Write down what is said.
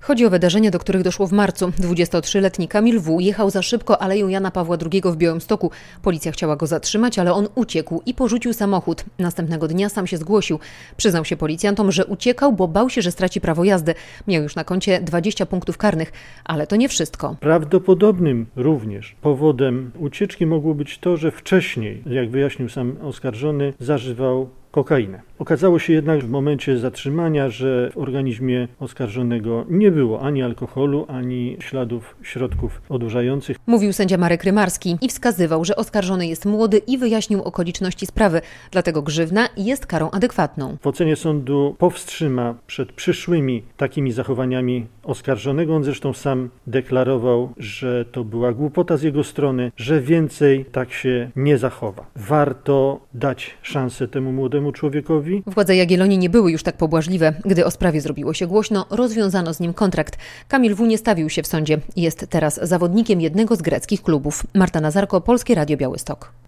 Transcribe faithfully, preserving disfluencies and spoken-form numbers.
Chodzi o wydarzenia, do których doszło w marcu. dwudziestotrzyletni Kamil W. jechał za szybko Aleją Jana Pawła drugiego w Białymstoku. Policja chciała go zatrzymać, ale on uciekł i porzucił samochód. Następnego dnia sam się zgłosił. Przyznał się policjantom, że uciekał, bo bał się, że straci prawo jazdy. Miał już na koncie dwadzieścia punktów karnych, ale to nie wszystko. Prawdopodobnym również powodem ucieczki mogło być to, że wcześniej, jak wyjaśnił sam oskarżony, zażywał kokainę. Okazało się jednak w momencie zatrzymania, że w organizmie oskarżonego nie było ani alkoholu, ani śladów środków odurzających. Mówił sędzia Marek Rymarski i wskazywał, że oskarżony jest młody i wyjaśnił okoliczności sprawy, dlatego grzywna jest karą adekwatną. W ocenie sądu powstrzyma przed przyszłymi takimi zachowaniami oskarżonego. On zresztą sam deklarował, że to była głupota z jego strony, że więcej tak się nie zachowa. Warto dać szansę temu młodemu człowiekowi. Władze Jagiellonii nie były już tak pobłażliwe. Gdy o sprawie zrobiło się głośno, rozwiązano z nim kontrakt. Kamil W. nie stawił się w sądzie. Jest teraz zawodnikiem jednego z greckich klubów. Marta Nazarko, Polskie Radio Białystok.